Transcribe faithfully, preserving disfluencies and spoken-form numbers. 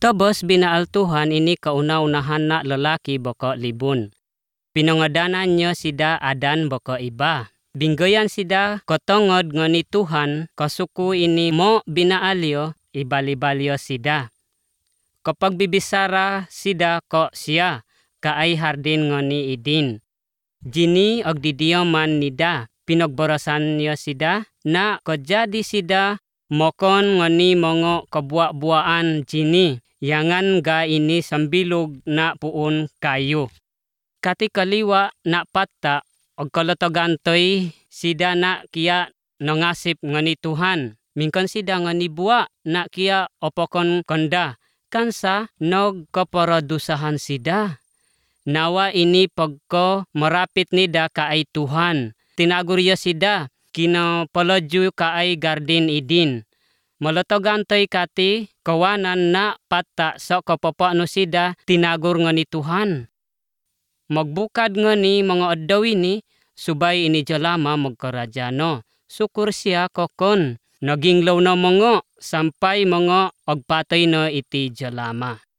Tabos binaal Tuhan ini kauna-unahan na lalaki baka libon. Pinangadanan niya sida Adan baka iba. Binggayan sida katongod nga ni Tuhan kasuko ini mo binaalyo ibali-balyo sida. Kapag bibisara sida ko siya kaay hardin nga ni Eden. Jini agdidiyaman nida pinagbarasan niya sida na kajadi sida mokon nga ni mga kabua-buaan jini. Yangan ga ini sambilog na puon kayo. Kati kaliwa na patta og kalatagantoy sida na kiya nangasip nga ni Tuhan. Mingkan sida nga ni buwa na kiya opokon kanda. Kansa nagkaparadusahan sida. Nawa ini pagko marapit nida kaay Tuhan. Tinagurya sida kinapaladyo kaay Garden Eden. Malatagantoy kati kawanan na patta sa kapapano sida tinagur nga ni Tuhan. Magbukad nga ni mga addaw ini subay ini jalama magkaradyano. Sukur siya kokon naging law na mga sampay mga agpatay na iti jalama.